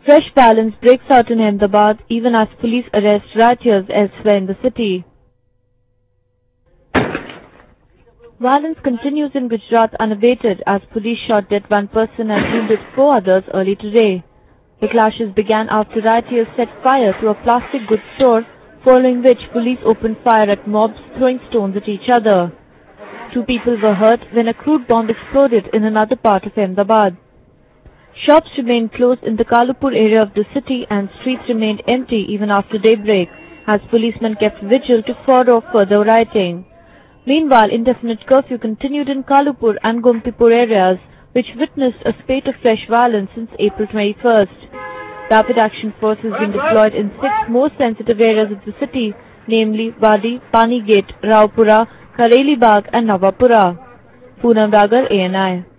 Fresh violence breaks out in Ahmedabad even as police arrest rioters elsewhere in the city. Violence continues in Gujarat unabated as police shot dead one person and wounded 4 others early today. The clashes began after rioters set fire to a plastic goods store, following which police opened fire at mobs throwing stones at each other. 2 people were hurt when a crude bomb exploded in another part of Ahmedabad. Shops remained closed in the Kalupur area of the city and streets remained empty even after daybreak as policemen kept vigil to ward off further rioting. Meanwhile, indefinite curfew continued in Kalupur and Gomtipur areas, which witnessed a spate of fresh violence since April 21st. Rapid action force has been deployed in 6 most sensitive areas of the city, namely Wadi, Pani Gate, Raupura, Kareli Bagh and Navapura. Poonam Dagar, ANI.